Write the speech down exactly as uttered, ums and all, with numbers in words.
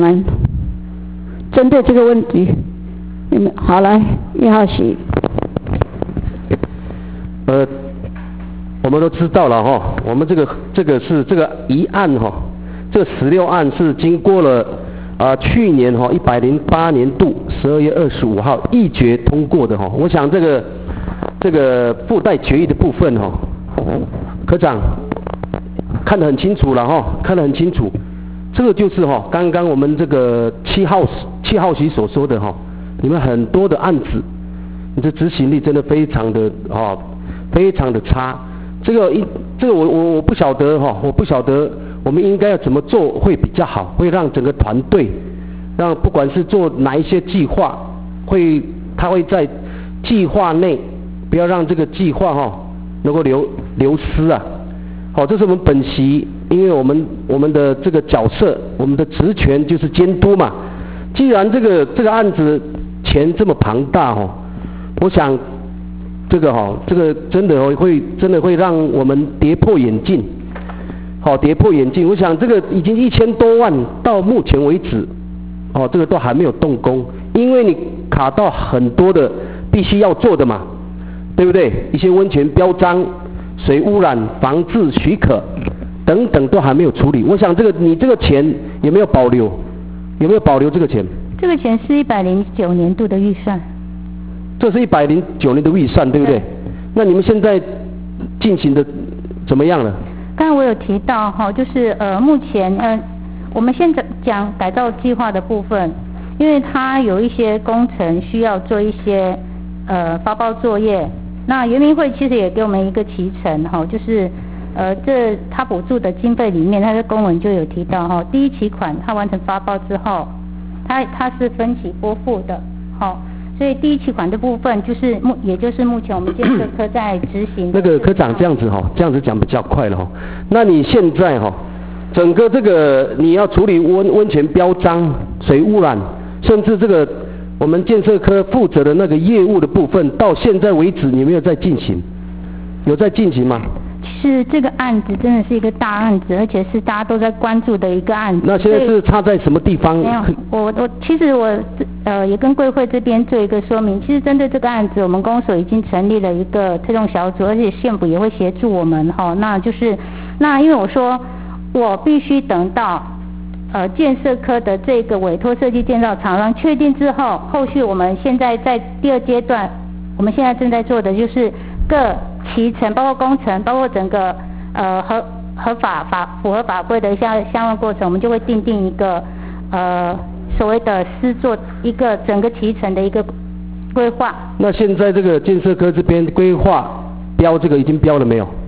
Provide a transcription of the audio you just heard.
们针对这个问题，你们好来，一号席。 呃，我们都知道了哈，我们这个这个是这个一案哈，这十六案是经过了啊、呃、去年哈一百零八年度十二月二十五号议决通过的哈。我想这个这个附带决议的部分哈，科长看得很清楚了哈，看得很清楚。这个就是哈，刚刚我们这个七号七号席所说的哈，你们很多的案子，你的执行力真的非常的啊，非常的差。这个一这个我我我不晓得哈，我不晓得我们应该要怎么做会比较好，会让整个团队，让不管是做哪一些计划，会他会在计划内，不要让这个计划哈能够流流失啊。好，这是我们本席。因为我们我们的这个角色，我们的职权就是监督嘛。既然这个这个案子钱这么庞大哦，我想这个哈、哦，这个真的会真的会让我们跌破眼镜，好、哦、跌破眼镜。我想这个已经一千多万，到目前为止，哦这个都还没有动工，因为你卡到很多的必须要做的嘛，对不对？一些温泉标章、水污染防治许可。等等都还没有处理，我想这个你这个钱有没有保留？有没有保留这个钱？ 这个钱是一百零九年度的预算。 这是一百零九年的预算，对不对？对。那你们现在进行的怎么样了？ 刚才我有提到哈，就是呃目前呃我们现在讲改造计划的部分，因为它有一些工程需要做一些呃发包作业，那原民会其实也给我们一个期程哈，就是。呃，这他补助的经费里面，他的公文就有提到哈，第一期款他完成发包之后，他他是分期拨付的，好，所以第一期款的部分就是目，也就是目前我们建设科在执行。 那个科长这样子哈，这样子讲比较快了哈。那你现在哈，整个这个你要处理温温泉标章、水污染，甚至这个我们建设科负责的那个业务的部分，到现在为止你没有在进行，有在进行吗？ 是这个案子真的是一个大案子，而且是大家都在关注的一个案子。 那现在是差在什么地方？ 没有，我我其实我呃也跟贵会这边做一个说明。其实针对这个案子，我们公所已经成立了一个推动小组，而且县府也会协助我们哈。那就是那因为我说我必须等到呃建设科的这个委托设计建造厂商确定之后，后续我们现在在第二阶段，我们现在正在做的就是各。期程包括工程，包括整个呃合合法法符合法规的相相关过程，我们就会订定一个呃所谓的施作一个整个期程的一个规划。 那现在这个建设科这边规划标这个已经标了没有？